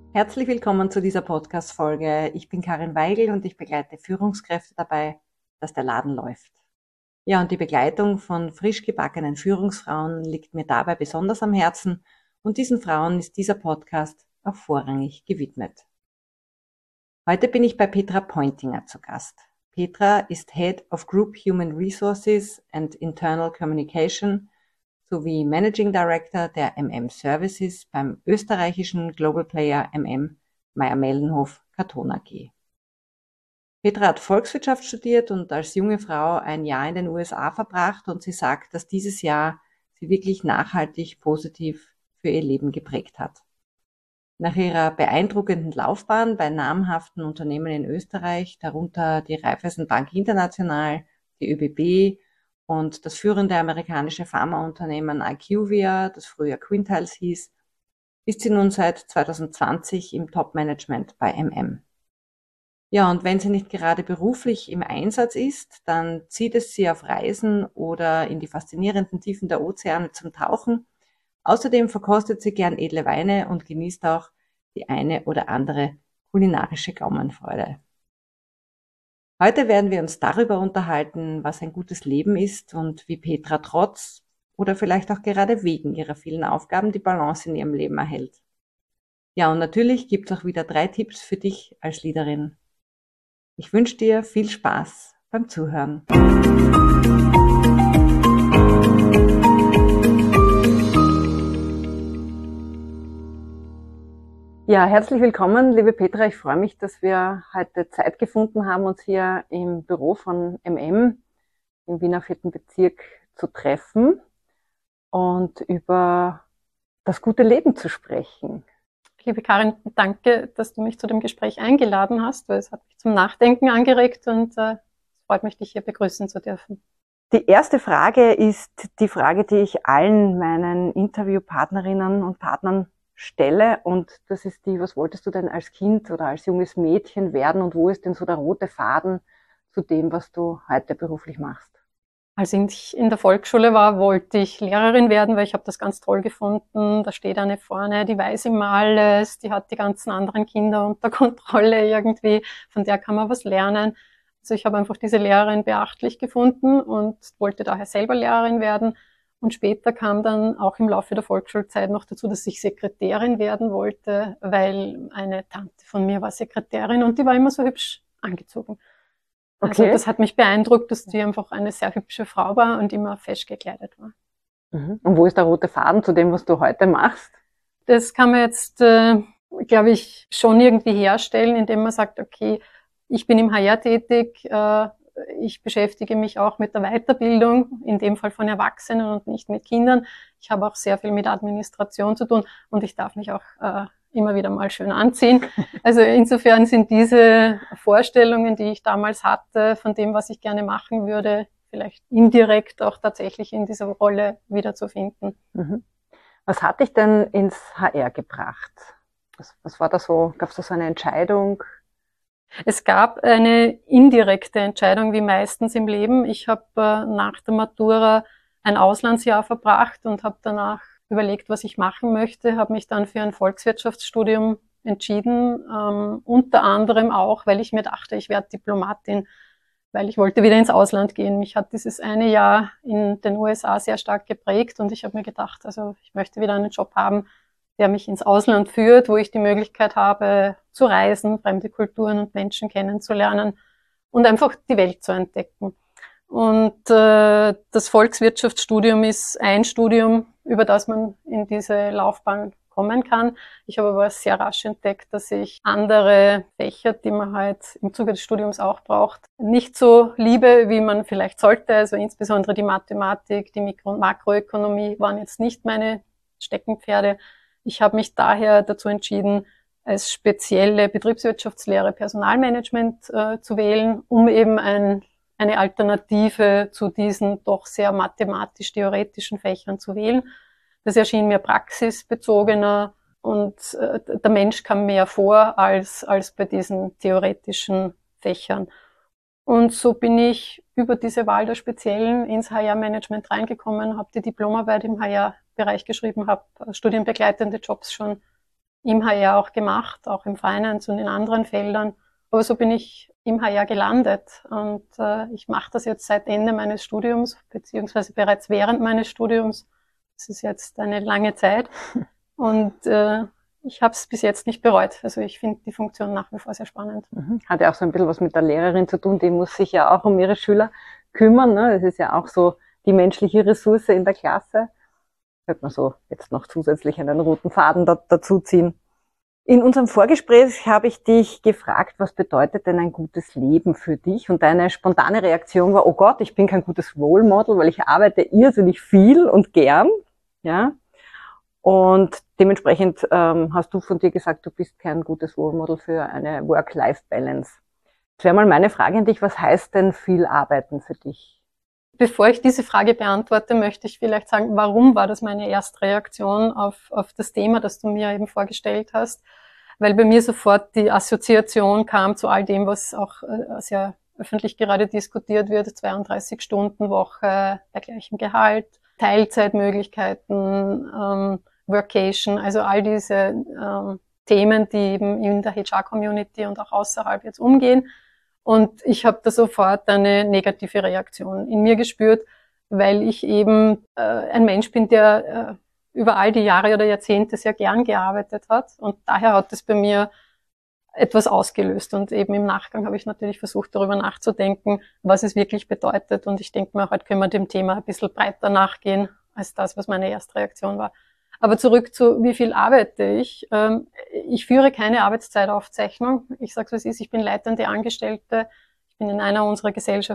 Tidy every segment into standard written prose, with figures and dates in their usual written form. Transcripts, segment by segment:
Herzlich willkommen zu dieser Podcast-Folge. Ich bin Karin Weigel und ich begleite Führungskräfte dabei, dass der Laden läuft. Ja, und die Begleitung von frisch gebackenen Führungsfrauen liegt mir dabei besonders am Herzen und diesen Frauen ist dieser Podcast auch vorrangig gewidmet. Heute bin ich bei Petra Pointinger zu Gast. Petra ist Head of Group Human Resources and Internal Communication sowie Managing Director der MM Services beim österreichischen Global Player Mayr-Melnhof-Karton AG. Petra hat Volkswirtschaft studiert und als junge Frau ein Jahr in den USA verbracht und sie sagt, dass dieses Jahr sie wirklich nachhaltig positiv für ihr Leben geprägt hat. Nach ihrer beeindruckenden Laufbahn bei namhaften Unternehmen in Österreich, darunter die Raiffeisenbank International, die ÖBB und das führende amerikanische Pharmaunternehmen IQVIA, das früher Quintiles hieß, ist sie nun seit 2020 im Top-Management bei MM. Ja, und wenn sie nicht gerade beruflich im Einsatz ist, dann zieht es sie auf Reisen oder in die faszinierenden Tiefen der Ozeane zum Tauchen. Außerdem verkostet sie gern edle Weine und genießt auch die eine oder andere kulinarische Gaumenfreude. Heute werden wir uns darüber unterhalten, was ein gutes Leben ist und wie Petra trotz oder vielleicht auch gerade wegen ihrer vielen Aufgaben die Balance in ihrem Leben erhält. Ja, und natürlich gibt es auch wieder 3 Tipps für dich als Leaderin. Ich wünsche dir viel Spaß beim Zuhören. Ja, herzlich willkommen, liebe Petra. Ich freue mich, dass wir heute Zeit gefunden haben, uns hier im Büro von MM im Wiener 4. Bezirk zu treffen und über das gute Leben zu sprechen. Liebe Karin, danke, dass du mich zu dem Gespräch eingeladen hast, weil es hat mich zum Nachdenken angeregt und es freut mich, dich hier begrüßen zu dürfen. Die erste Frage ist die Frage, die ich allen meinen Interviewpartnerinnen und Partnern stelle, und das ist die: Was wolltest du denn als Kind oder als junges Mädchen werden und wo ist denn so der rote Faden zu dem, was du heute beruflich machst? Als ich in der Volksschule war, wollte ich Lehrerin werden, weil ich habe das ganz toll gefunden. Da steht eine vorne, die weiß immer alles, die hat die ganzen anderen Kinder unter Kontrolle irgendwie, von der kann man was lernen. Also ich habe einfach diese Lehrerin beachtlich gefunden und wollte daher selber Lehrerin werden. Und später kam dann auch im Laufe der Volksschulzeit noch dazu, dass ich Sekretärin werden wollte, weil eine Tante von mir war Sekretärin und die war immer so hübsch angezogen. Also Okay. das hat mich beeindruckt, dass die einfach eine sehr hübsche Frau war und immer fesch gekleidet war. Und wo ist der rote Faden zu dem, was du heute machst? Das kann man jetzt, glaube ich, schon irgendwie herstellen, indem man sagt, okay, ich bin im HR tätig, ich beschäftige mich auch mit der Weiterbildung, in dem Fall von Erwachsenen und nicht mit Kindern. Ich habe auch sehr viel mit Administration zu tun und ich darf mich auch immer wieder mal schön anziehen. Also insofern sind diese Vorstellungen, die ich damals hatte, von dem, was ich gerne machen würde, vielleicht indirekt auch tatsächlich in dieser Rolle wiederzufinden. Was hat dich denn ins HR gebracht? Was war da so? Gab es da so eine Entscheidung? Es gab eine indirekte Entscheidung, wie meistens im Leben. Ich habe nach der Matura ein Auslandsjahr verbracht und habe danach überlegt, was ich machen möchte, habe mich dann für ein Volkswirtschaftsstudium entschieden, unter anderem auch, weil ich mir dachte, ich werde Diplomatin, weil ich wollte wieder ins Ausland gehen. Mich hat dieses eine Jahr in den USA sehr stark geprägt und ich habe mir gedacht, also ich möchte wieder einen Job haben, der mich ins Ausland führt, wo ich die Möglichkeit habe zu reisen, fremde Kulturen und Menschen kennenzulernen und einfach die Welt zu entdecken. Und das Volkswirtschaftsstudium ist ein Studium, über das man in diese Laufbahn kommen kann. Ich habe aber sehr rasch entdeckt, dass ich andere Fächer, die man halt im Zuge des Studiums auch braucht, nicht so liebe, wie man vielleicht sollte. Also insbesondere die Mathematik, die Mikro- und Makroökonomie waren jetzt nicht meine Steckenpferde. Ich habe mich daher dazu entschieden, als spezielle Betriebswirtschaftslehre Personalmanagement zu wählen, um eben eine Alternative zu diesen doch sehr mathematisch-theoretischen Fächern zu wählen. Das erschien mir praxisbezogener und der Mensch kam mehr vor als bei diesen theoretischen Fächern. Und so bin ich über diese Wahl der Speziellen ins HR-Management reingekommen, habe die Diplomarbeit im HR-Bereich geschrieben, habe studienbegleitende Jobs schon im HR auch gemacht, auch im Finance und in anderen Feldern. Aber so bin ich im HR gelandet und ich mache das jetzt seit Ende meines Studiums, beziehungsweise bereits während meines Studiums. Das ist jetzt eine lange Zeit und ich habe es bis jetzt nicht bereut. Also ich finde die Funktion nach wie vor sehr spannend. Hat ja auch so ein bisschen was mit der Lehrerin zu tun, die muss sich ja auch um ihre Schüler kümmern. Ne? Das ist ja auch so die menschliche Ressource in der Klasse. Könnte man so jetzt noch zusätzlich einen roten Faden dazu ziehen. In unserem Vorgespräch habe ich dich gefragt, was bedeutet denn ein gutes Leben für dich? Und deine spontane Reaktion war, oh Gott, ich bin kein gutes Role Model, weil ich arbeite irrsinnig viel und gern. Ja. Und dementsprechend hast du von dir gesagt, du bist kein gutes Role Model für eine Work-Life-Balance. Das wäre mal meine Frage an dich, was heißt denn viel arbeiten für dich? Bevor ich diese Frage beantworte, möchte ich vielleicht sagen, warum war das meine erste Reaktion auf das Thema, das du mir eben vorgestellt hast? Weil bei mir sofort die Assoziation kam zu all dem, was auch sehr öffentlich gerade diskutiert wird, 32-Stunden-Woche bei gleichem Gehalt, Teilzeitmöglichkeiten, Workation, also all diese Themen, die eben in der HR-Community und auch außerhalb jetzt umgehen. Und ich habe da sofort eine negative Reaktion in mir gespürt, weil ich eben ein Mensch bin, der über all die Jahre oder Jahrzehnte sehr gern gearbeitet hat. Und daher hat es bei mir etwas ausgelöst. Und eben im Nachgang habe ich natürlich versucht, darüber nachzudenken, was es wirklich bedeutet. Und ich denke mal, heute können wir dem Thema ein bisschen breiter nachgehen, als das, was meine erste Reaktion war. Aber zurück zu, wie viel arbeite ich? Ich führe keine Arbeitszeitaufzeichnung. Ich sage es, wie es ist, ich bin leitende Angestellte. Ich bin in einer unserer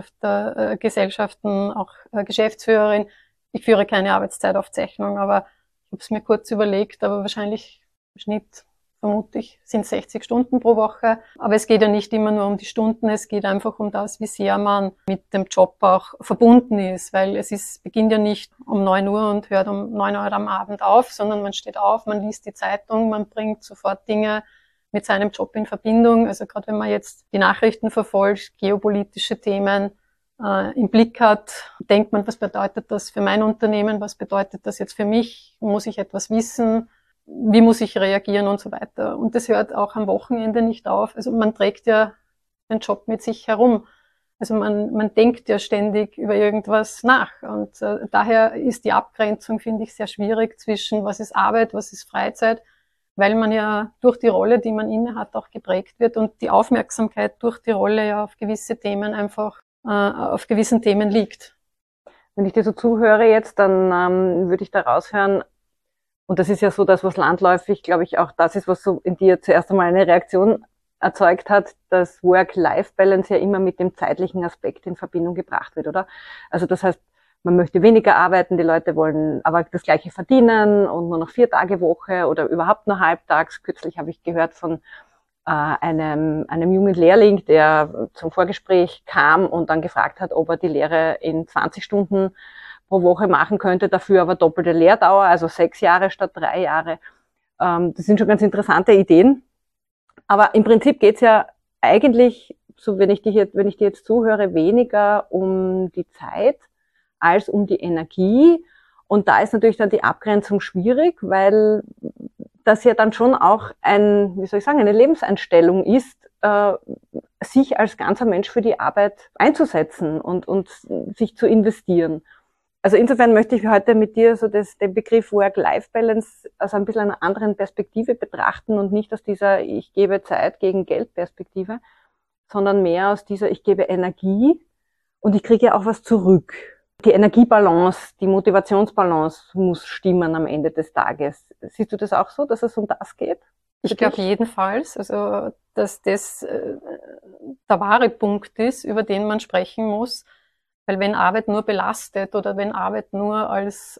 Gesellschaften auch Geschäftsführerin. Ich führe keine Arbeitszeitaufzeichnung, aber ich habe es mir kurz überlegt, aber wahrscheinlich im Schnitt, vermute ich, sind 60 Stunden pro Woche. Aber es geht ja nicht immer nur um die Stunden, es geht einfach um das, wie sehr man mit dem Job auch verbunden ist, weil beginnt ja nicht um 9 Uhr und hört um 9 Uhr am Abend auf, sondern man steht auf, man liest die Zeitung, man bringt sofort Dinge mit seinem Job in Verbindung. Also gerade wenn man jetzt die Nachrichten verfolgt, geopolitische Themen im Blick hat, denkt man, was bedeutet das für mein Unternehmen, was bedeutet das jetzt für mich, muss ich etwas wissen, wie muss ich reagieren und so weiter. Und das hört auch am Wochenende nicht auf. Also man trägt ja den Job mit sich herum. Also man denkt ja ständig über irgendwas nach. Und daher ist die Abgrenzung, finde ich, sehr schwierig zwischen was ist Arbeit, was ist Freizeit, weil man ja durch die Rolle, die man inne hat, auch geprägt wird und die Aufmerksamkeit durch die Rolle ja auf gewisse Themen einfach auf gewissen Themen liegt. Wenn ich dir so zuhöre jetzt, dann würde ich da raushören, und das ist ja so das, was landläufig, glaube ich, auch das ist, was so in dir zuerst einmal eine Reaktion erzeugt hat, dass Work-Life-Balance ja immer mit dem zeitlichen Aspekt in Verbindung gebracht wird, oder? Also das heißt, man möchte weniger arbeiten, die Leute wollen aber das Gleiche verdienen und nur noch 4 Tage Woche oder überhaupt nur halbtags. Kürzlich habe ich gehört von einem jungen Lehrling, der zum Vorgespräch kam und dann gefragt hat, ob er die Lehre in 20 Stunden pro Woche machen könnte, dafür aber doppelte Lehrdauer, also 6 Jahre statt 3 Jahre. Das sind schon ganz interessante Ideen. Aber im Prinzip geht's ja eigentlich, so wenn ich dir jetzt zuhöre, weniger um die Zeit als um die Energie. Und da ist natürlich dann die Abgrenzung schwierig, weil das ja dann schon auch eine Lebenseinstellung ist, sich als ganzer Mensch für die Arbeit einzusetzen und sich zu investieren. Also insofern möchte ich heute mit dir so den Begriff Work-Life-Balance aus ein bisschen einer anderen Perspektive betrachten und nicht aus dieser ich gebe Zeit gegen Geld Perspektive, sondern mehr aus dieser ich gebe Energie und ich kriege ja auch was zurück. Die Energiebalance, die Motivationsbalance muss stimmen am Ende des Tages. Siehst du das auch so, dass es um das geht? Ich glaube jedenfalls, also dass das der wahre Punkt ist, über den man sprechen muss. Weil wenn Arbeit nur belastet oder wenn Arbeit nur als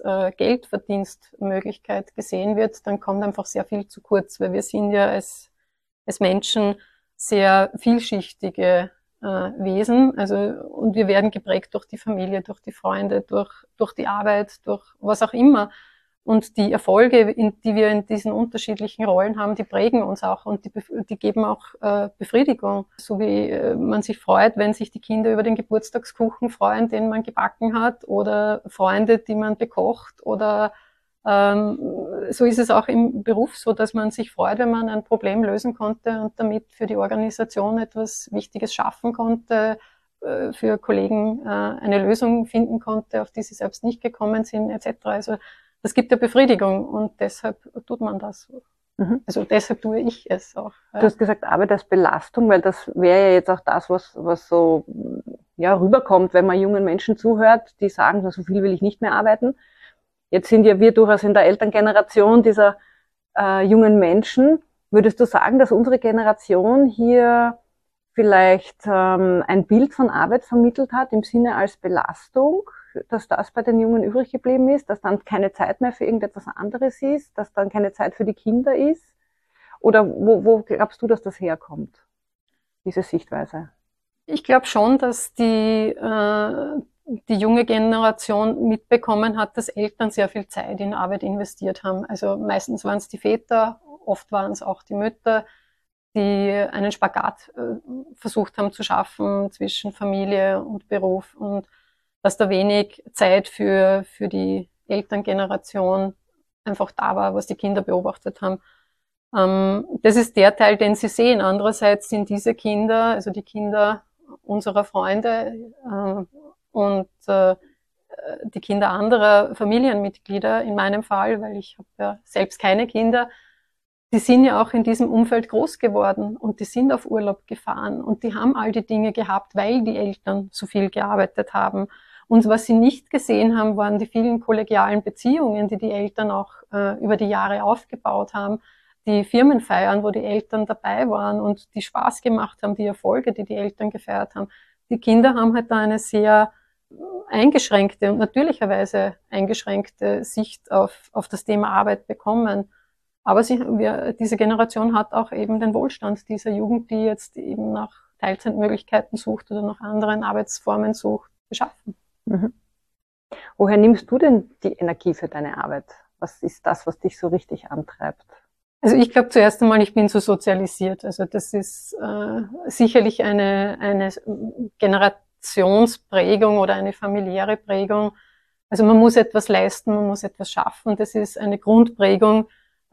Geldverdienstmöglichkeit gesehen wird, dann kommt einfach sehr viel zu kurz, weil wir sind ja als Menschen sehr vielschichtige Wesen, also und wir werden geprägt durch die Familie, durch die Freunde, durch die Arbeit, durch was auch immer. Und die Erfolge, die wir in diesen unterschiedlichen Rollen haben, die prägen uns auch und die geben auch Befriedigung. So wie man sich freut, wenn sich die Kinder über den Geburtstagskuchen freuen, den man gebacken hat, oder Freunde, die man bekocht, oder so ist es auch im Beruf so, dass man sich freut, wenn man ein Problem lösen konnte und damit für die Organisation etwas Wichtiges schaffen konnte, für Kollegen eine Lösung finden konnte, auf die sie selbst nicht gekommen sind, etc. Also das gibt ja Befriedigung und deshalb tut man das. Also deshalb tue ich es auch. Ja. Du hast gesagt, Arbeit als Belastung, weil das wäre ja jetzt auch das, was so rüberkommt, wenn man jungen Menschen zuhört, die sagen, so viel will ich nicht mehr arbeiten. Jetzt sind ja wir durchaus in der Elterngeneration dieser jungen Menschen. Würdest du sagen, dass unsere Generation hier vielleicht ein Bild von Arbeit vermittelt hat im Sinne als Belastung, dass das bei den Jungen übrig geblieben ist, dass dann keine Zeit mehr für irgendetwas anderes ist, dass dann keine Zeit für die Kinder ist? Oder wo glaubst du, dass das herkommt, diese Sichtweise? Ich glaube schon, dass die junge Generation mitbekommen hat, dass Eltern sehr viel Zeit in Arbeit investiert haben. Also meistens waren es die Väter, oft waren es auch die Mütter, die einen Spagat versucht haben zu schaffen zwischen Familie und Beruf und dass da wenig Zeit für die Elterngeneration einfach da war, was die Kinder beobachtet haben. Das ist der Teil, den sie sehen. Andererseits sind diese Kinder, also die Kinder unserer Freunde und die Kinder anderer Familienmitglieder, in meinem Fall, weil ich habe ja selbst keine Kinder, die sind ja auch in diesem Umfeld groß geworden und die sind auf Urlaub gefahren und die haben all die Dinge gehabt, weil die Eltern so viel gearbeitet haben. Und was sie nicht gesehen haben, waren die vielen kollegialen Beziehungen, die die Eltern auch über die Jahre aufgebaut haben, die Firmenfeiern, wo die Eltern dabei waren und die Spaß gemacht haben, die Erfolge, die die Eltern gefeiert haben. Die Kinder haben halt da eine sehr eingeschränkte und natürlicherweise eingeschränkte Sicht auf das Thema Arbeit bekommen. Aber diese Generation hat auch eben den Wohlstand dieser Jugend, die jetzt eben nach Teilzeitmöglichkeiten sucht oder nach anderen Arbeitsformen sucht, geschaffen. Mhm. Woher nimmst du denn die Energie für deine Arbeit? Was ist das, was dich so richtig antreibt? Also ich glaube zuerst einmal, ich bin so sozialisiert. Also das ist sicherlich eine Generationsprägung oder eine familiäre Prägung. Also man muss etwas leisten, man muss etwas schaffen. Das ist eine Grundprägung,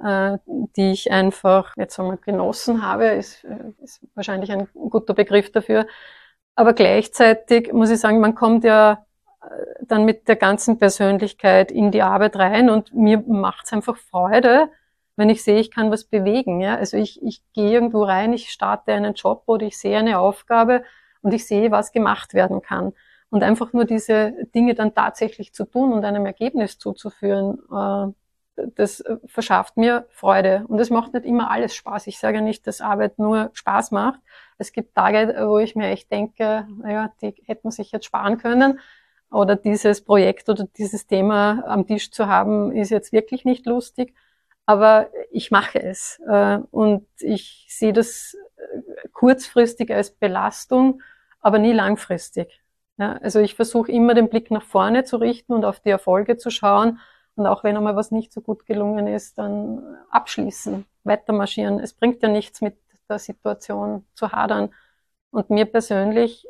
die ich einfach jetzt einmal genossen habe, ist wahrscheinlich ein guter Begriff dafür. Aber gleichzeitig muss ich sagen, man kommt ja dann mit der ganzen Persönlichkeit in die Arbeit rein und mir macht es einfach Freude, wenn ich sehe, ich kann was bewegen. Ja? Also ich gehe irgendwo rein, ich starte einen Job oder ich sehe eine Aufgabe und ich sehe, was gemacht werden kann. Und einfach nur diese Dinge dann tatsächlich zu tun und einem Ergebnis zuzuführen, das verschafft mir Freude. Und es macht nicht immer alles Spaß. Ich sage nicht, dass Arbeit nur Spaß macht. Es gibt Tage, wo ich mir echt denke, naja, die hätte man sich jetzt sparen können. Oder dieses Projekt oder dieses Thema am Tisch zu haben, ist jetzt wirklich nicht lustig. Aber ich mache es. Und ich sehe das kurzfristig als Belastung, aber nie langfristig. Ja, also ich versuche immer den Blick nach vorne zu richten und auf die Erfolge zu schauen. Und auch wenn einmal was nicht so gut gelungen ist, dann abschließen, weitermarschieren. Es bringt ja nichts, mit der Situation zu hadern. Und mir persönlich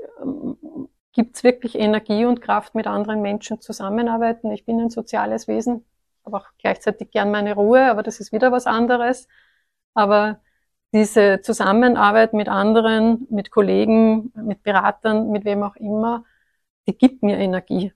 gibt's wirklich Energie und Kraft, mit anderen Menschen zusammenarbeiten. Ich bin ein soziales Wesen, aber auch gleichzeitig gern meine Ruhe, aber das ist wieder was anderes. Aber diese Zusammenarbeit mit anderen, mit Kollegen, mit Beratern, mit wem auch immer, die gibt mir Energie.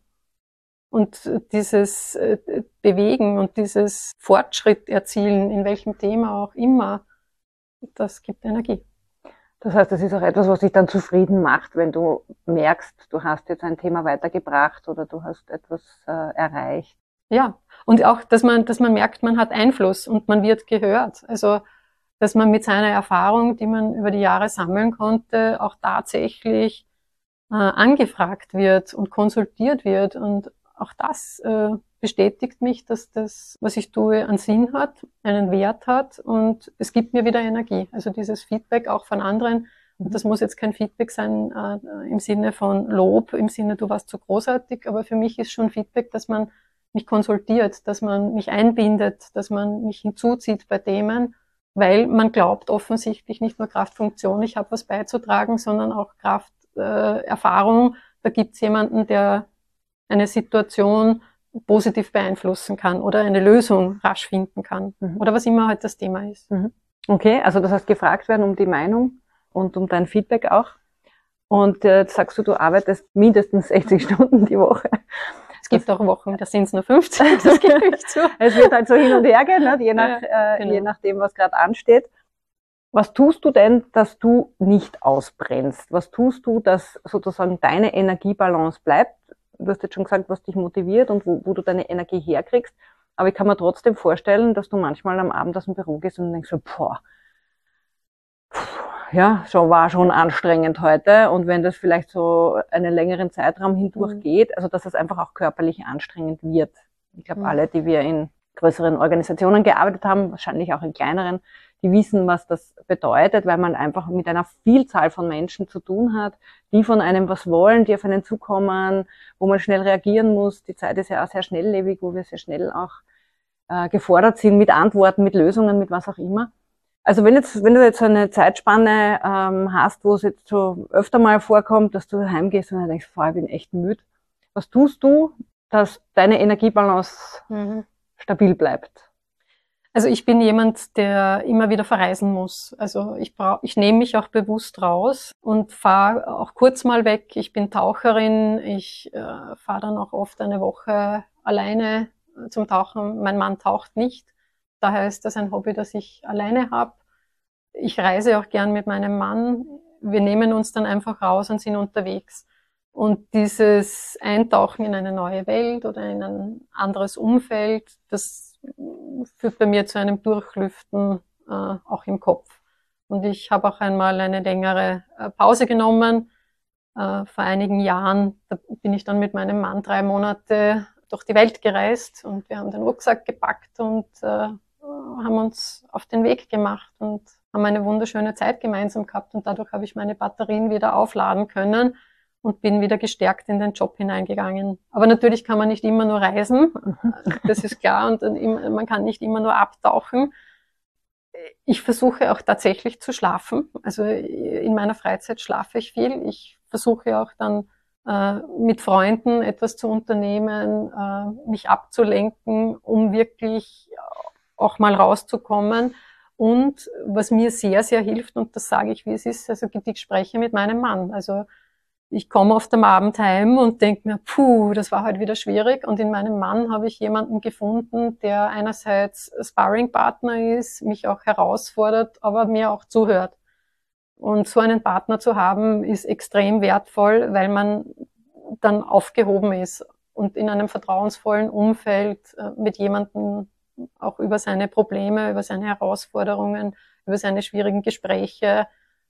Und dieses Bewegen und dieses Fortschritt erzielen, in welchem Thema auch immer, das gibt Energie. Das heißt, das ist auch etwas, was dich dann zufrieden macht, wenn du merkst, du hast jetzt ein Thema weitergebracht oder du hast etwas erreicht. Ja, und auch, dass man merkt, man hat Einfluss und man wird gehört. Also, dass man mit seiner Erfahrung, die man über die Jahre sammeln konnte, auch tatsächlich angefragt wird und konsultiert wird. Und auch das bestätigt mich, dass das, was ich tue, einen Sinn hat, einen Wert hat und es gibt mir wieder Energie. Also dieses Feedback auch von anderen. Und das muss jetzt kein Feedback sein im Sinne von Lob, im Sinne, du warst so großartig, aber für mich ist schon Feedback, dass man mich konsultiert, dass man mich einbindet, dass man mich hinzuzieht bei Themen, weil man glaubt offensichtlich nicht nur Kraftfunktion, ich habe was beizutragen, sondern auch Kraft, Erfahrung. Da gibt's jemanden, der eine Situation positiv beeinflussen kann oder eine Lösung rasch finden kann oder was immer halt das Thema ist. Okay, also das heißt gefragt werden um die Meinung und um dein Feedback auch. Und jetzt sagst du arbeitest mindestens 60 Stunden die Woche. Es gibt auch Wochen, da sind es nur 50, das gebe ich zu. Es wird halt so hin und her gehen, ne? Je nachdem, was gerade ansteht. Was tust du denn, dass du nicht ausbrennst? Was tust du, dass sozusagen deine Energiebalance bleibt? Du hast jetzt schon gesagt, was dich motiviert und wo du deine Energie herkriegst. Aber ich kann mir trotzdem vorstellen, dass du manchmal am Abend aus dem Büro gehst und denkst so, ja, war schon anstrengend heute. Und wenn das vielleicht so einen längeren Zeitraum hindurch geht, also dass es einfach auch körperlich anstrengend wird. Ich glaube, alle, die wir in größeren Organisationen gearbeitet haben, wahrscheinlich auch in kleineren, die wissen, was das bedeutet, weil man einfach mit einer Vielzahl von Menschen zu tun hat, die von einem was wollen, die auf einen zukommen, wo man schnell reagieren muss. Die Zeit ist ja auch sehr schnelllebig, wo wir sehr schnell auch gefordert sind mit Antworten, mit Lösungen, mit was auch immer. Also wenn du jetzt so eine Zeitspanne hast, wo es jetzt so öfter mal vorkommt, dass du heimgehst und dann denkst, ich bin echt müde. Was tust du, dass deine Energiebalance stabil bleibt? Also ich bin jemand, der immer wieder verreisen muss. Also ich nehme mich auch bewusst raus und fahre auch kurz mal weg. Ich bin Taucherin. Ich fahre dann auch oft eine Woche alleine zum Tauchen. Mein Mann taucht nicht. Daher ist das ein Hobby, das ich alleine habe. Ich reise auch gern mit meinem Mann. Wir nehmen uns dann einfach raus und sind unterwegs. Und dieses Eintauchen in eine neue Welt oder in ein anderes Umfeld, das führt bei mir zu einem Durchlüften auch im Kopf. Und ich habe auch einmal eine längere Pause genommen. Vor einigen Jahren, da bin ich dann mit meinem Mann 3 Monate durch die Welt gereist und wir haben den Rucksack gepackt und haben uns auf den Weg gemacht und haben eine wunderschöne Zeit gemeinsam gehabt und dadurch habe ich meine Batterien wieder aufladen können und bin wieder gestärkt in den Job hineingegangen. Aber natürlich kann man nicht immer nur reisen, das ist klar, und man kann nicht immer nur abtauchen. Ich versuche auch tatsächlich zu schlafen. Also in meiner Freizeit schlafe ich viel. Ich versuche auch dann mit Freunden etwas zu unternehmen, mich abzulenken, um wirklich auch mal rauszukommen. Und was mir sehr, sehr hilft, und das sage ich, wie es ist, also die Gespräche mit meinem Mann. Also ich komme oft am Abend heim und denke mir, das war halt wieder schwierig. Und in meinem Mann habe ich jemanden gefunden, der einerseits Sparringpartner ist, mich auch herausfordert, aber mir auch zuhört. Und so einen Partner zu haben, ist extrem wertvoll, weil man dann aufgehoben ist und in einem vertrauensvollen Umfeld mit jemandem auch über seine Probleme, über seine Herausforderungen, über seine schwierigen Gespräche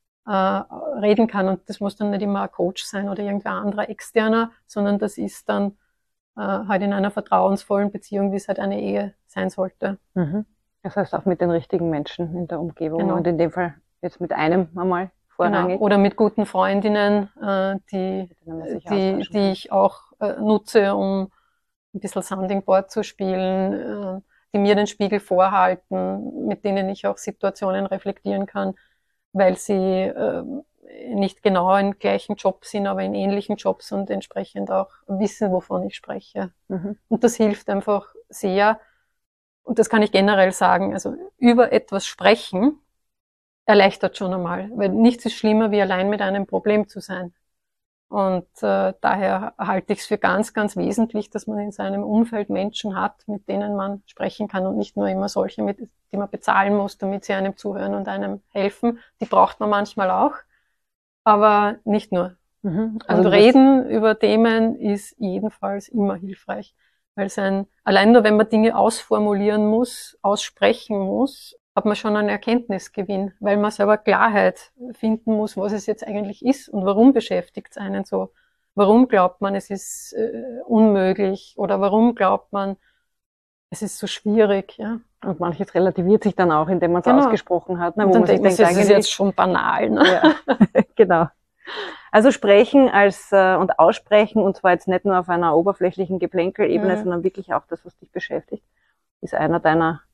reden kann. Und das muss dann nicht immer ein Coach sein oder irgendwer anderer externer, sondern das ist dann halt in einer vertrauensvollen Beziehung, wie es halt eine Ehe sein sollte. Das heißt auch mit den richtigen Menschen in der Umgebung. Genau. Und in dem Fall jetzt mit einem einmal vorrangig. Genau. Oder mit guten Freundinnen, die ich auch nutze, um ein bisschen Sounding Board zu spielen, die mir den Spiegel vorhalten, mit denen ich auch Situationen reflektieren kann, weil sie nicht genau im gleichen Job sind, aber in ähnlichen Jobs und entsprechend auch wissen, wovon ich spreche. Und das hilft einfach sehr. Und das kann ich generell sagen. Also über etwas sprechen erleichtert schon einmal, weil nichts ist schlimmer, wie allein mit einem Problem zu sein. Und daher halte ich es für ganz, ganz wesentlich, dass man in seinem Umfeld Menschen hat, mit denen man sprechen kann und nicht nur immer solche, die man bezahlen muss, damit sie einem zuhören und einem helfen. Die braucht man manchmal auch, aber nicht nur. Also und reden über Themen ist jedenfalls immer hilfreich, weil allein nur wenn man Dinge ausformulieren muss, aussprechen muss, hat man schon einen Erkenntnisgewinn, weil man selber Klarheit finden muss, was es jetzt eigentlich ist und warum beschäftigt es einen so. Warum glaubt man, es ist unmöglich oder warum glaubt man, es ist so schwierig. Ja? Und manches relativiert sich dann auch, indem man es ausgesprochen hat. Ne, wo man denkt, das ist jetzt schon banal. Ne? Ja, genau. Also sprechen und aussprechen, und zwar jetzt nicht nur auf einer oberflächlichen Geplänkelebene, sondern wirklich auch das, was dich beschäftigt, ist einer deiner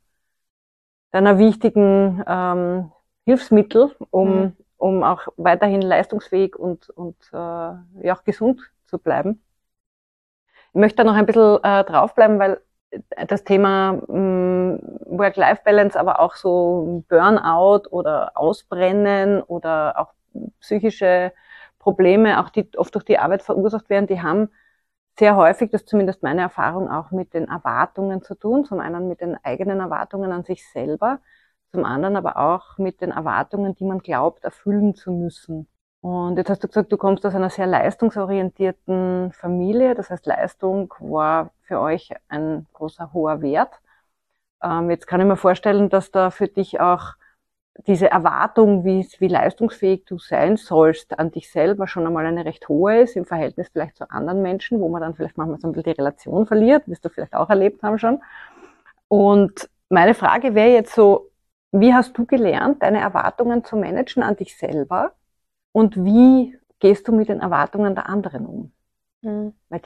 wichtigen Hilfsmittel, um auch weiterhin leistungsfähig und auch gesund zu bleiben. möchte da noch ein bisschen draufbleiben, weil das Thema Work-Life-Balance, aber auch so Burnout oder Ausbrennen oder auch psychische Probleme, auch die oft durch die Arbeit verursacht werden, die haben sehr häufig, das ist zumindest meine Erfahrung, auch mit den Erwartungen zu tun. Zum einen mit den eigenen Erwartungen an sich selber, zum anderen aber auch mit den Erwartungen, die man glaubt, erfüllen zu müssen. Und jetzt hast du gesagt, du kommst aus einer sehr leistungsorientierten Familie. Das heißt, Leistung war für euch ein großer, hoher Wert. Jetzt kann ich mir vorstellen, dass da für dich auch diese Erwartung, wie leistungsfähig du sein sollst an dich selber schon einmal eine recht hohe ist, im Verhältnis vielleicht zu anderen Menschen, wo man dann vielleicht manchmal so ein bisschen die Relation verliert, wirst du vielleicht auch erlebt haben schon. Und meine Frage wäre jetzt so, wie hast du gelernt, deine Erwartungen zu managen an dich selber? Und wie gehst du mit den Erwartungen der anderen um? Mhm. Weil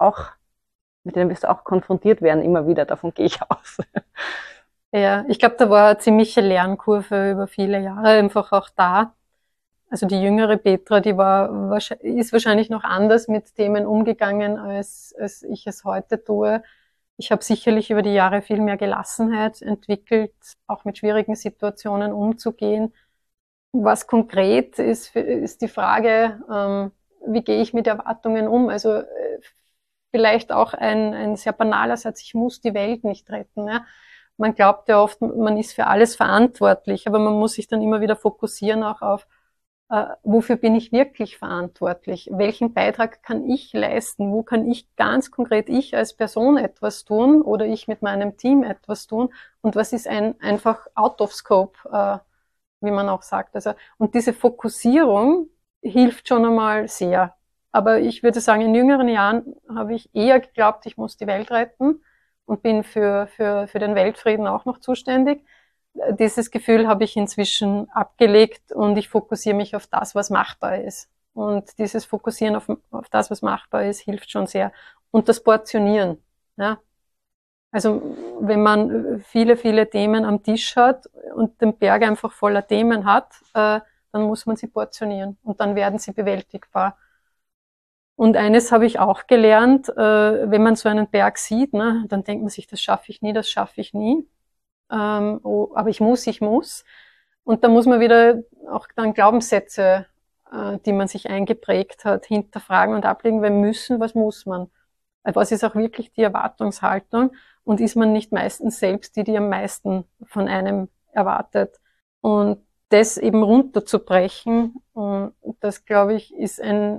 mit denen wirst du auch konfrontiert werden, immer wieder, davon gehe ich aus. Ja, ich glaube, da war eine ziemliche Lernkurve über viele Jahre einfach auch da. Also die jüngere Petra, ist wahrscheinlich noch anders mit Themen umgegangen, als ich es heute tue. Ich habe sicherlich über die Jahre viel mehr Gelassenheit entwickelt, auch mit schwierigen Situationen umzugehen. Was konkret ist die Frage, wie gehe ich mit Erwartungen um? Also vielleicht auch ein sehr banaler Satz, ich muss die Welt nicht retten. Ja? Man glaubt ja oft, man ist für alles verantwortlich, aber man muss sich dann immer wieder fokussieren auch auf, wofür bin ich wirklich verantwortlich? Welchen Beitrag kann ich leisten? Wo kann ich ganz konkret, ich als Person etwas tun oder ich mit meinem Team etwas tun? Und was ist einfach out of scope, wie man auch sagt. Also, und diese Fokussierung hilft schon einmal sehr. Aber ich würde sagen, in jüngeren Jahren habe ich eher geglaubt, ich muss die Welt retten und bin für den Weltfrieden auch noch zuständig. Dieses Gefühl habe ich inzwischen abgelegt und ich fokussiere mich auf das, was machbar ist. Und dieses Fokussieren auf das, was machbar ist, hilft schon sehr. Und das Portionieren. Ja. Also wenn man viele, viele Themen am Tisch hat und den Berg einfach voller Themen hat, dann muss man sie portionieren und dann werden sie bewältigbar. Und eines habe ich auch gelernt, wenn man so einen Berg sieht, ne, dann denkt man sich, das schaffe ich nie, das schaffe ich nie. Aber ich muss. Und da muss man wieder auch dann Glaubenssätze, die man sich eingeprägt hat, hinterfragen und ablegen, weil müssen, was muss man? Was ist auch wirklich die Erwartungshaltung? Und ist man nicht meistens selbst die am meisten von einem erwartet? Und das eben runterzubrechen, das, glaube ich, ist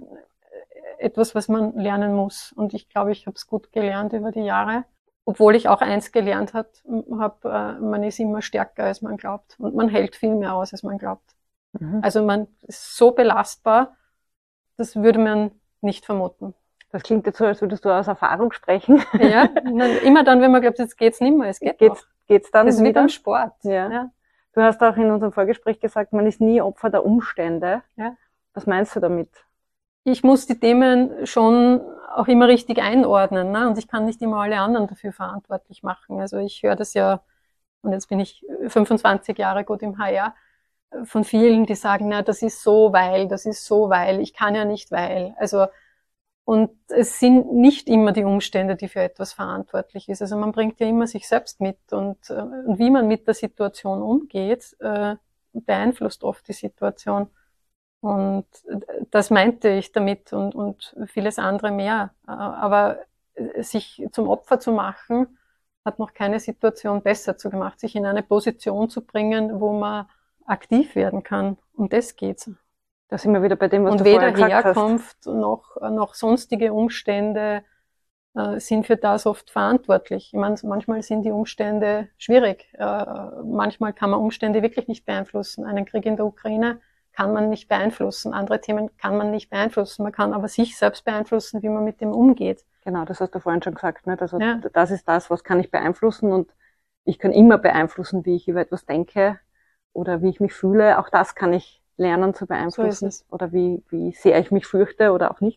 etwas, was man lernen muss. Und ich glaube, ich habe es gut gelernt über die Jahre. Obwohl ich auch eins gelernt habe, man ist immer stärker, als man glaubt. Und man hält viel mehr aus, als man glaubt. Mhm. Also man ist so belastbar, das würde man nicht vermuten. Das klingt jetzt so, als würdest du aus Erfahrung sprechen. Ja, immer dann, wenn man glaubt, jetzt geht's nicht mehr, es geht noch. Geht's dann das ist wie beim Sport. Ja. Ja. Du hast auch in unserem Vorgespräch gesagt, man ist nie Opfer der Umstände. Ja. Was meinst du damit? Ich muss die Themen schon auch immer richtig einordnen, ne? Und ich kann nicht immer alle anderen dafür verantwortlich machen. Also ich höre das ja, und jetzt bin ich 25 Jahre gut im HR, von vielen, die sagen, na, das ist so, weil, ich kann ja nicht, weil. Also, und es sind nicht immer die Umstände, die für etwas verantwortlich ist. Also man bringt ja immer sich selbst mit und wie man mit der Situation umgeht, beeinflusst oft die Situation. Und das meinte ich damit und vieles andere mehr. Aber sich zum Opfer zu machen, hat noch keine Situation besser zu gemacht, sich in eine Position zu bringen, wo man aktiv werden kann. Um das geht's. Da sind wir wieder bei dem, was und du vorher gesagt hast. Und weder Herkunft noch sonstige Umstände sind für das oft verantwortlich. Ich meine, manchmal sind die Umstände schwierig. Manchmal kann man Umstände wirklich nicht beeinflussen. Einen Krieg in der Ukraine kann man nicht beeinflussen. Andere Themen kann man nicht beeinflussen. Man kann aber sich selbst beeinflussen, wie man mit dem umgeht. Genau, das hast du vorhin schon gesagt. Ne? Also ja. Das ist das, was kann ich beeinflussen, und ich kann immer beeinflussen, wie ich über etwas denke oder wie ich mich fühle. Auch das kann ich lernen zu beeinflussen, so oder wie sehr ich mich fürchte oder auch nicht.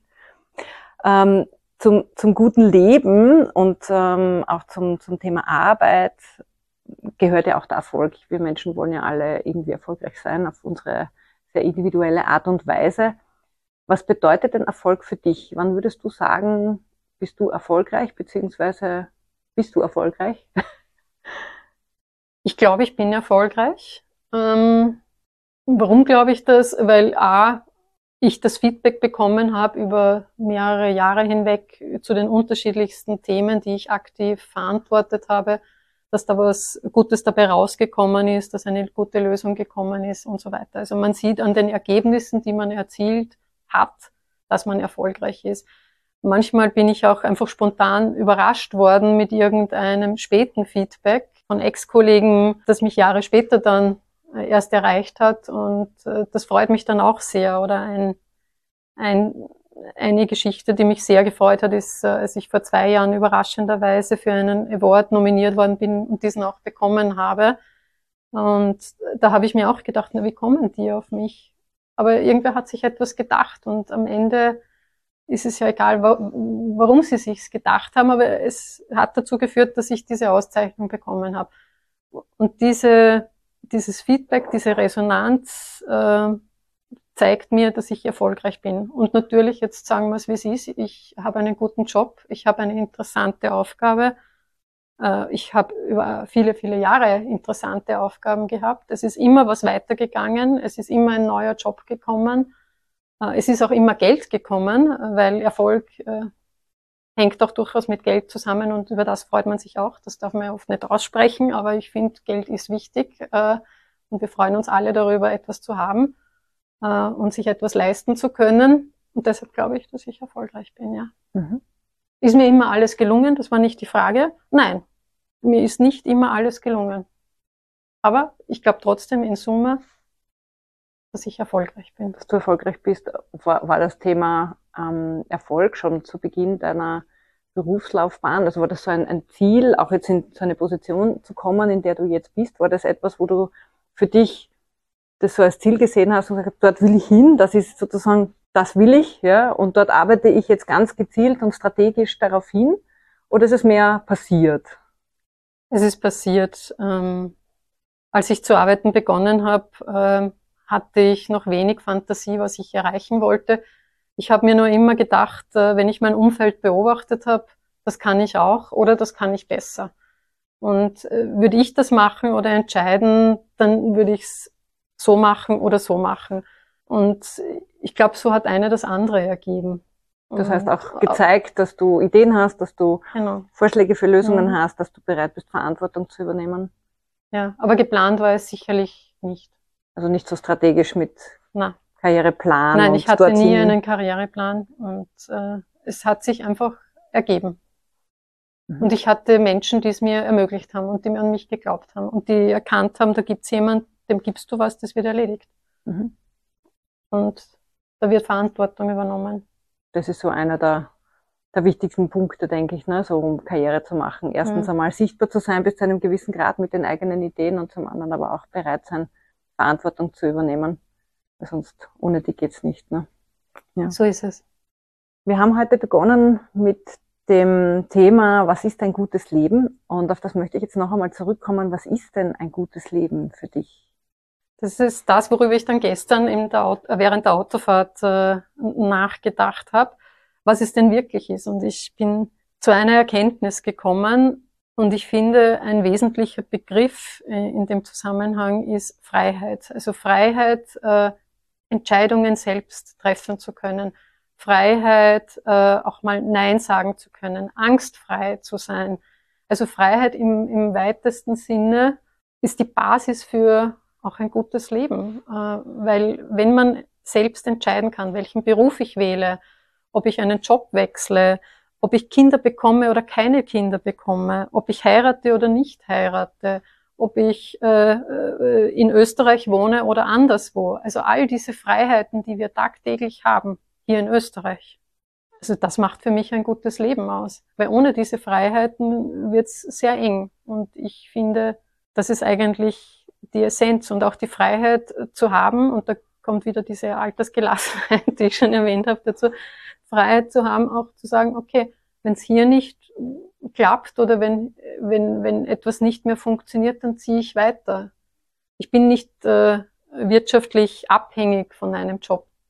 Zum guten Leben und auch zum Thema Arbeit gehört ja auch der Erfolg. Wir Menschen wollen ja alle irgendwie erfolgreich sein auf unsere sehr individuelle Art und Weise. Was bedeutet denn Erfolg für dich? Wann würdest du sagen, bist du erfolgreich, beziehungsweise bist du erfolgreich? Ich glaube, ich bin erfolgreich. Warum glaube ich das? Weil ich das Feedback bekommen habe über mehrere Jahre hinweg zu den unterschiedlichsten Themen, die ich aktiv verantwortet habe, dass da was Gutes dabei rausgekommen ist, dass eine gute Lösung gekommen ist und so weiter. Also man sieht an den Ergebnissen, die man erzielt hat, dass man erfolgreich ist. Manchmal bin ich auch einfach spontan überrascht worden mit irgendeinem späten Feedback von Ex-Kollegen, das mich Jahre später dann erst erreicht hat, und das freut mich dann auch sehr. Oder eine Geschichte, die mich sehr gefreut hat, ist, als ich vor 2 Jahren überraschenderweise für einen Award nominiert worden bin und diesen auch bekommen habe. Und da habe ich mir auch gedacht, na, wie kommen die auf mich? Aber irgendwer hat sich etwas gedacht, und am Ende ist es ja egal, warum sie sich's gedacht haben, aber es hat dazu geführt, dass ich diese Auszeichnung bekommen habe. Und dieses Feedback, diese Resonanz zeigt mir, dass ich erfolgreich bin. Und natürlich, jetzt sagen wir es, wie es ist, ich habe einen guten Job, ich habe eine interessante Aufgabe, ich habe über viele, viele Jahre interessante Aufgaben gehabt. Es ist immer was weitergegangen, es ist immer ein neuer Job gekommen. Es ist auch immer Geld gekommen, weil Erfolg hängt auch durchaus mit Geld zusammen, und über das freut man sich auch. Das darf man ja oft nicht aussprechen, aber ich finde, Geld ist wichtig, und wir freuen uns alle darüber, etwas zu haben und sich etwas leisten zu können. Und deshalb glaube ich, dass ich erfolgreich bin, ja. Mhm. Ist mir immer alles gelungen? Das war nicht die Frage. Nein, mir ist nicht immer alles gelungen. Aber ich glaube trotzdem in Summe, dass ich erfolgreich bin. Dass du erfolgreich bist, war das Thema Erfolg schon zu Beginn deiner Berufslaufbahn? Also war das so ein Ziel, auch jetzt in so eine Position zu kommen, in der du jetzt bist? War das etwas, wo du für dich das so als Ziel gesehen hast und gesagt, dort will ich hin, das ist sozusagen, das will ich, ja, und dort arbeite ich jetzt ganz gezielt und strategisch darauf hin? Oder ist es mehr passiert? Es ist passiert. Als ich zu arbeiten begonnen habe, hatte ich noch wenig Fantasie, was ich erreichen wollte. Ich habe mir nur immer gedacht, wenn ich mein Umfeld beobachtet habe, das kann ich auch oder das kann ich besser. Und würde ich das machen oder entscheiden, dann würde ich es so machen oder so machen. Und ich glaube, so hat eine das andere ergeben. Das heißt auch gezeigt, dass du Ideen hast, dass du genau. Vorschläge für Lösungen hast, dass du bereit bist, Verantwortung zu übernehmen. Ja, aber geplant war es sicherlich nicht. Also nicht so strategisch mit Na. Karriereplan. Nein, und ich hatte nie einen Karriereplan, und es hat sich einfach ergeben. Mhm. Und ich hatte Menschen, die es mir ermöglicht haben und die mir an mich geglaubt haben und die erkannt haben, da gibt's jemand, dem gibst du was, das wird erledigt. Mhm. Und da wird Verantwortung übernommen. Das ist so einer der wichtigsten Punkte, denke ich, ne, so um Karriere zu machen. Erstens einmal sichtbar zu sein bis zu einem gewissen Grad mit den eigenen Ideen und zum anderen aber auch bereit sein, Verantwortung zu übernehmen. Weil sonst ohne die geht's nicht. Ne? Ja. So ist es. Wir haben heute begonnen mit dem Thema, was ist ein gutes Leben? Und auf das möchte ich jetzt noch einmal zurückkommen. Was ist denn ein gutes Leben für dich? Das ist das, worüber ich dann gestern während der Autofahrt nachgedacht habe, was es denn wirklich ist. Und ich bin zu einer Erkenntnis gekommen, und ich finde, ein wesentlicher Begriff in dem Zusammenhang ist Freiheit. Also Freiheit, Entscheidungen selbst treffen zu können. Freiheit, auch mal Nein sagen zu können. Angstfrei zu sein. Also Freiheit im weitesten Sinne ist die Basis für auch ein gutes Leben. Weil wenn man selbst entscheiden kann, welchen Beruf ich wähle, ob ich einen Job wechsle, ob ich Kinder bekomme oder keine Kinder bekomme, ob ich heirate oder nicht heirate, ob ich in Österreich wohne oder anderswo. Also all diese Freiheiten, die wir tagtäglich haben hier in Österreich. Also das macht für mich ein gutes Leben aus. Weil ohne diese Freiheiten wird's sehr eng. Und ich finde, das ist eigentlich die Essenz und auch die Freiheit zu haben. Und da kommt wieder diese Altersgelassenheit, die ich schon erwähnt habe, dazu. Freiheit zu haben, auch zu sagen, okay, wenn es hier nicht klappt oder wenn etwas nicht mehr funktioniert, dann ziehe ich weiter. Ich bin nicht wirtschaftlich abhängig von einem Job.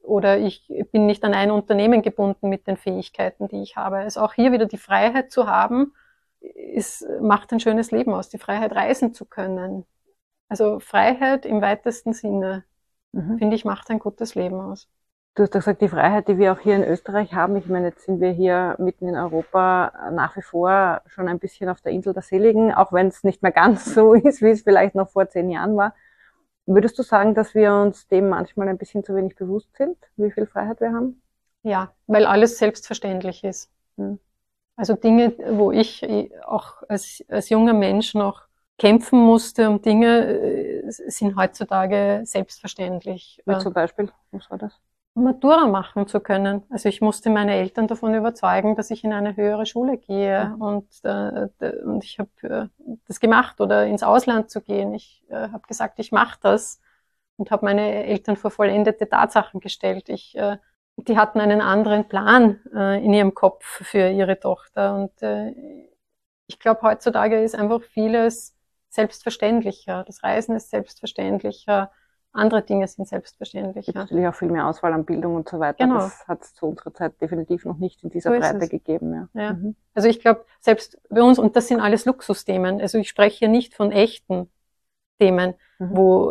oder ich bin nicht an ein Unternehmen gebunden mit den Fähigkeiten, die ich habe. Also auch hier wieder die Freiheit zu haben, macht ein schönes Leben aus, die Freiheit reisen zu können. Also Freiheit im weitesten Sinne, finde ich, macht ein gutes Leben aus. Du hast ja gesagt, die Freiheit, die wir auch hier in Österreich haben, ich meine, jetzt sind wir hier mitten in Europa nach wie vor schon ein bisschen auf der Insel der Seligen, auch wenn es nicht mehr ganz so ist, wie es vielleicht noch vor 10 Jahren war. Würdest du sagen, dass wir uns dem manchmal ein bisschen zu wenig bewusst sind, wie viel Freiheit wir haben? Ja, weil alles selbstverständlich ist. Also Dinge, wo ich auch als junger Mensch noch kämpfen musste um Dinge, sind heutzutage selbstverständlich. Wie zum Beispiel, was war das? Matura machen zu können. Also ich musste meine Eltern davon überzeugen, dass ich in eine höhere Schule gehe und ich habe das gemacht oder ins Ausland zu gehen. Ich habe gesagt, ich mache das und habe meine Eltern vor vollendete Tatsachen gestellt. Die hatten einen anderen Plan in ihrem Kopf für ihre Tochter und ich glaube, heutzutage ist einfach vieles selbstverständlicher. Das Reisen ist selbstverständlicher. Andere Dinge sind selbstverständlich. Es gibt natürlich auch viel mehr Auswahl an Bildung und so weiter. Genau. Das hat es zu unserer Zeit definitiv noch nicht in dieser Breite gegeben. Ja. Ja. Also ich glaube, selbst bei uns, und das sind alles Luxusthemen, also ich spreche hier nicht von echten Themen, wo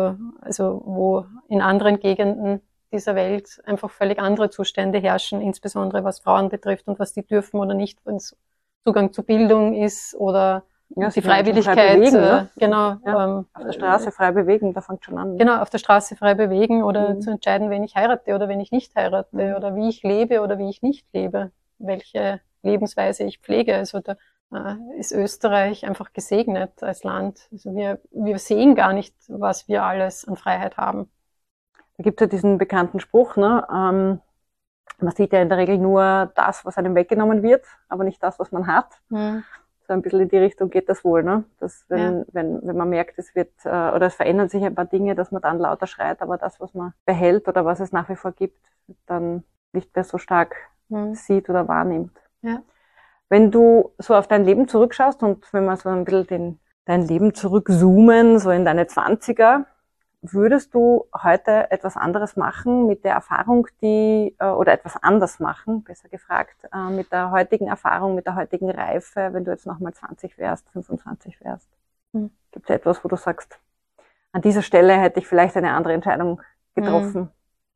in anderen Gegenden dieser Welt einfach völlig andere Zustände herrschen, insbesondere was Frauen betrifft und was die dürfen oder nicht, wenn es Zugang zu Bildung ist oder die Freiwilligkeit, frei bewegen, ne? Genau. Ja, auf der Straße frei bewegen, da fängt schon an. Genau, auf der Straße frei bewegen oder zu entscheiden, wen ich heirate oder wen ich nicht heirate oder wie ich lebe oder wie ich nicht lebe, welche Lebensweise ich pflege. Also da ist Österreich einfach gesegnet als Land. Also wir sehen gar nicht, was wir alles an Freiheit haben. Da gibt es ja diesen bekannten Spruch, ne? Man sieht ja in der Regel nur das, was einem weggenommen wird, aber nicht das, was man hat. So ein bisschen in die Richtung geht das wohl, ne? Dass wenn man merkt, es wird oder es verändern sich ein paar Dinge, dass man dann lauter schreit, aber das, was man behält oder was es nach wie vor gibt, dann nicht mehr so stark sieht oder wahrnimmt. Ja. Wenn du so auf dein Leben zurückschaust und wenn wir so ein bisschen dein Leben zurückzoomen, so in deine 20er, würdest du heute etwas anderes machen mit der Erfahrung, oder etwas anders machen, besser gefragt, mit der heutigen Erfahrung, mit der heutigen Reife, wenn du jetzt nochmal 20 wärst, 25 wärst? Gibt es etwas, wo du sagst, an dieser Stelle hätte ich vielleicht eine andere Entscheidung getroffen?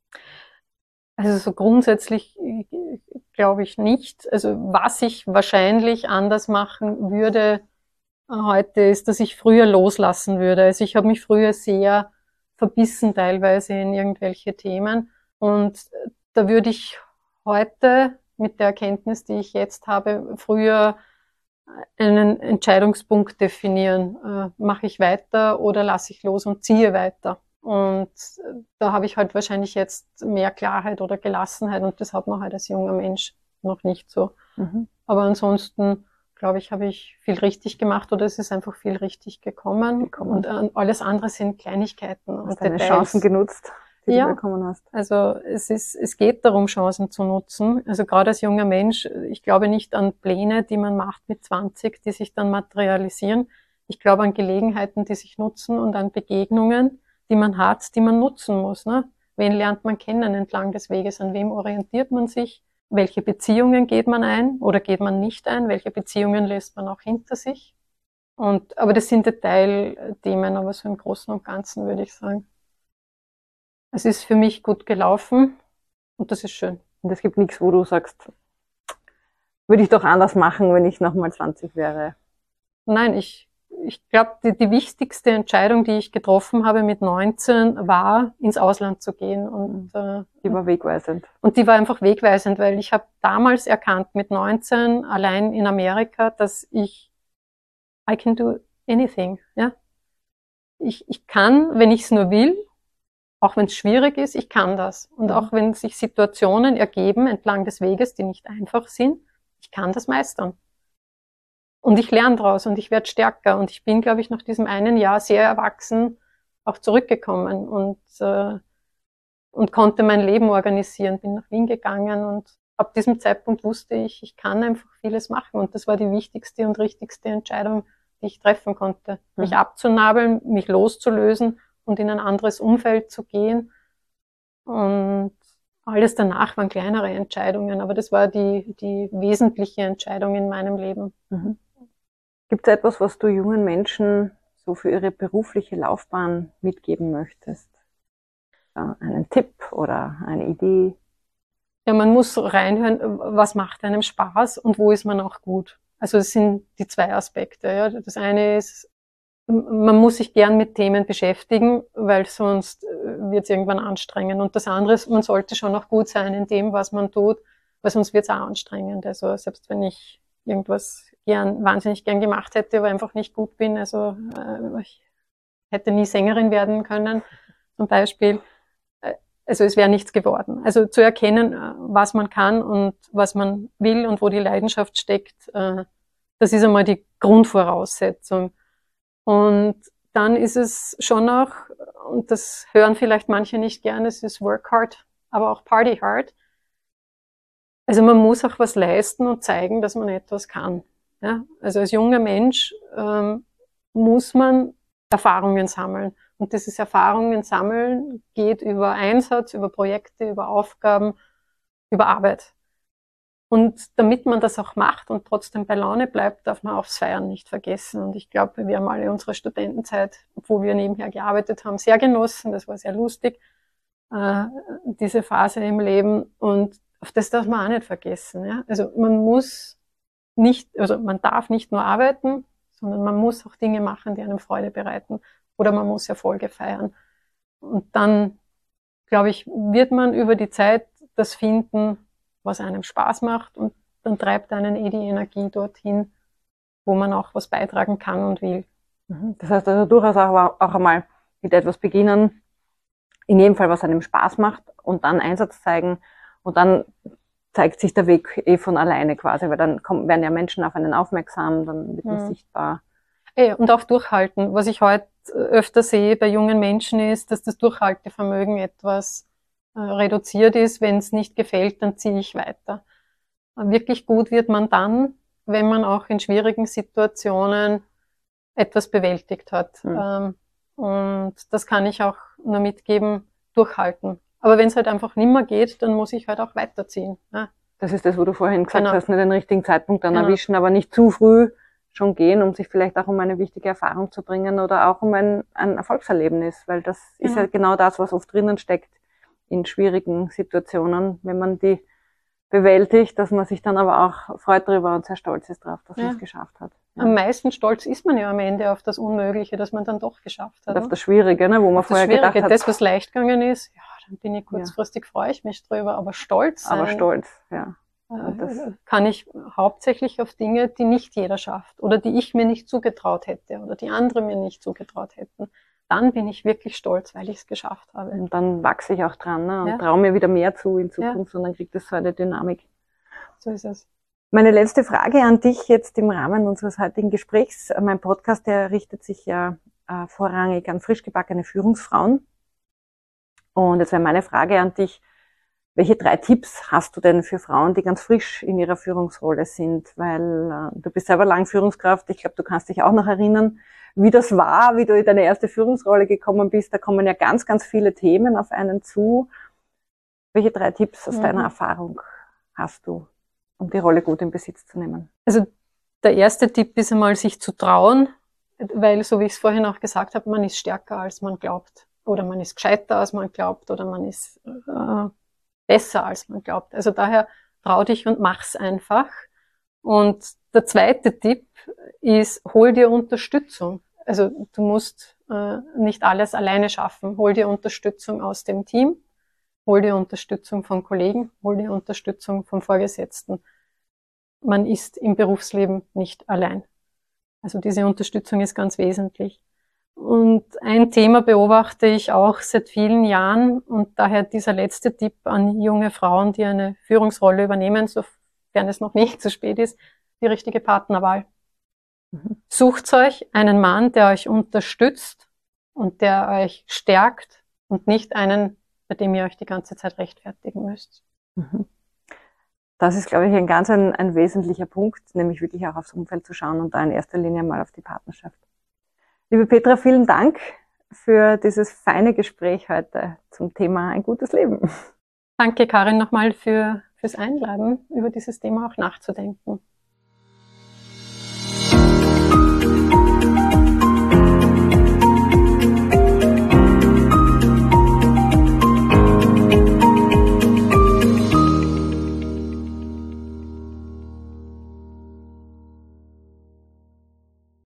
Also so grundsätzlich glaube ich nicht. Also was ich wahrscheinlich anders machen würde heute, ist, dass ich früher loslassen würde. Also ich habe mich früher sehr verbissen teilweise in irgendwelche Themen und da würde ich heute mit der Erkenntnis, die ich jetzt habe, früher einen Entscheidungspunkt definieren. Mache ich weiter oder lasse ich los und ziehe weiter? Und da habe ich halt wahrscheinlich jetzt mehr Klarheit oder Gelassenheit und das hat man halt als junger Mensch noch nicht so. Aber ansonsten, glaube ich, habe ich viel richtig gemacht oder es ist einfach viel richtig gekommen. Und alles andere sind Kleinigkeiten. Hast deine Chancen genutzt, die du bekommen hast? Also es geht darum, Chancen zu nutzen. Also gerade als junger Mensch, ich glaube nicht an Pläne, die man macht mit 20, die sich dann materialisieren. Ich glaube an Gelegenheiten, die sich nutzen und an Begegnungen, die man hat, die man nutzen muss. Ne? Wen lernt man kennen entlang des Weges? An wem orientiert man sich? Welche Beziehungen geht man ein oder geht man nicht ein? Welche Beziehungen lässt man auch hinter sich? Aber das sind Detailthemen, aber so im Großen und Ganzen würde ich sagen. Es ist für mich gut gelaufen und das ist schön. Und es gibt nichts, wo du sagst, würde ich doch anders machen, wenn ich nochmal 20 wäre? Nein, ich glaube, die wichtigste Entscheidung, die ich getroffen habe mit 19, war, ins Ausland zu gehen. Und die war wegweisend. Und die war einfach wegweisend, weil ich habe damals erkannt, mit 19, allein in Amerika, dass I can do anything. Ja? Ich kann, wenn ich es nur will, auch wenn es schwierig ist, ich kann das. Und auch wenn sich Situationen ergeben entlang des Weges, die nicht einfach sind, ich kann das meistern. Und ich lerne daraus und ich werde stärker. Und ich bin, glaube ich, nach diesem einen Jahr sehr erwachsen auch zurückgekommen und konnte mein Leben organisieren. Bin nach Wien gegangen und ab diesem Zeitpunkt wusste ich kann einfach vieles machen. Und das war die wichtigste und richtigste Entscheidung, die ich treffen konnte. Mich abzunabeln, mich loszulösen und in ein anderes Umfeld zu gehen. Und alles danach waren kleinere Entscheidungen, aber das war die wesentliche Entscheidung in meinem Leben. Mhm. Gibt es etwas, was du jungen Menschen so für ihre berufliche Laufbahn mitgeben möchtest? Einen Tipp oder eine Idee? Ja, man muss reinhören, was macht einem Spaß und wo ist man auch gut. Also das sind die zwei Aspekte. Ja. Das eine ist, man muss sich gern mit Themen beschäftigen, weil sonst wird es irgendwann anstrengend. Und das andere ist, man sollte schon auch gut sein in dem, was man tut, weil sonst wird es auch anstrengend. Also selbst wenn ich irgendwas wahnsinnig gern gemacht hätte, aber einfach nicht gut bin, also ich hätte nie Sängerin werden können, zum Beispiel. Also es wäre nichts geworden. Also zu erkennen, was man kann und was man will und wo die Leidenschaft steckt, das ist einmal die Grundvoraussetzung. Und dann ist es schon auch, und das hören vielleicht manche nicht gerne, es ist Work hard, aber auch Party hard. Also man muss auch was leisten und zeigen, dass man etwas kann. Ja? Also als junger Mensch muss man Erfahrungen sammeln. Und dieses Erfahrungen sammeln geht über Einsatz, über Projekte, über Aufgaben, über Arbeit. Und damit man das auch macht und trotzdem bei Laune bleibt, darf man aufs Feiern nicht vergessen. Und ich glaube, wir haben alle unsere Studentenzeit, obwohl wir nebenher gearbeitet haben, sehr genossen. Das war sehr lustig, diese Phase im Leben. Und auf das darf man auch nicht vergessen. Ja? Also man darf nicht nur arbeiten, sondern man muss auch Dinge machen, die einem Freude bereiten. Oder man muss Erfolge feiern. Und dann, glaube ich, wird man über die Zeit das finden, was einem Spaß macht, und dann treibt einen die Energie dorthin, wo man auch was beitragen kann und will. Das heißt also durchaus auch einmal mit etwas beginnen, in jedem Fall was einem Spaß macht und dann Einsatz zeigen und dann zeigt sich der Weg von alleine quasi, weil dann werden ja Menschen auf einen aufmerksam, dann wird man sichtbar. Und auch durchhalten. Was ich heute öfter sehe bei jungen Menschen ist, dass das Durchhaltevermögen etwas reduziert ist. Wenn es nicht gefällt, dann ziehe ich weiter. Wirklich gut wird man dann, wenn man auch in schwierigen Situationen etwas bewältigt hat. Und das kann ich auch nur mitgeben, durchhalten. Aber wenn es halt einfach nimmer geht, dann muss ich halt auch weiterziehen. Ja. Das ist das, wo du vorhin gesagt hast, nicht den richtigen Zeitpunkt dann erwischen, aber nicht zu früh schon gehen, um sich vielleicht auch um eine wichtige Erfahrung zu bringen oder auch um ein Erfolgserlebnis, weil das ist ja genau das, was oft drinnen steckt in schwierigen Situationen, wenn man die bewältigt, dass man sich dann aber auch freut darüber und sehr stolz ist drauf, dass man es geschafft hat. Ja. Am meisten stolz ist man ja am Ende auf das Unmögliche, dass man dann doch geschafft hat. Und auf das Schwierige, ne, wo man vorher gedacht hat. Das, was leicht gegangen ist, ja, dann bin ich kurzfristig, freue ich mich drüber, aber stolz sein. Aber stolz, ja. Kann ich hauptsächlich auf Dinge, die nicht jeder schafft oder die ich mir nicht zugetraut hätte oder die andere mir nicht zugetraut hätten. Dann bin ich wirklich stolz, weil ich es geschafft habe. Und dann wachse ich auch dran, ne, und traue mir wieder mehr zu in Zukunft und dann kriegt das so eine Dynamik. So ist es. Meine letzte Frage an dich jetzt im Rahmen unseres heutigen Gesprächs. Mein Podcast, der richtet sich ja vorrangig an frisch gebackene Führungsfrauen. Und jetzt wäre meine Frage an dich: Welche 3 Tipps hast du denn für Frauen, die ganz frisch in ihrer Führungsrolle sind? Weil du bist selber lang Führungskraft. Ich glaube, du kannst dich auch noch erinnern, wie das war, wie du in deine erste Führungsrolle gekommen bist. Da kommen ja ganz, ganz viele Themen auf einen zu. Welche 3 Tipps aus deiner Erfahrung hast du, um die Rolle gut in Besitz zu nehmen? Also der erste Tipp ist einmal, sich zu trauen, weil, so wie ich es vorhin auch gesagt habe, man ist stärker, als man glaubt. Oder man ist gescheiter, als man glaubt. Oder man ist besser, als man glaubt. Also daher trau dich und mach's einfach. Und der zweite Tipp ist, hol dir Unterstützung. Also du musst nicht alles alleine schaffen. Hol dir Unterstützung aus dem Team, hol dir Unterstützung von Kollegen, hol dir Unterstützung vom Vorgesetzten. Man ist im Berufsleben nicht allein. Also diese Unterstützung ist ganz wesentlich. Und ein Thema beobachte ich auch seit vielen Jahren und daher dieser letzte Tipp an junge Frauen, die eine Führungsrolle übernehmen, sofern es noch nicht zu spät ist, die richtige Partnerwahl. Sucht euch einen Mann, der euch unterstützt und der euch stärkt und nicht einen, bei dem ihr euch die ganze Zeit rechtfertigen müsst. Das ist, glaube ich, ein wesentlicher Punkt, nämlich wirklich auch aufs Umfeld zu schauen und da in erster Linie mal auf die Partnerschaft. Liebe Petra, vielen Dank für dieses feine Gespräch heute zum Thema ein gutes Leben. Danke, Karin, nochmal fürs Einladen, über dieses Thema auch nachzudenken.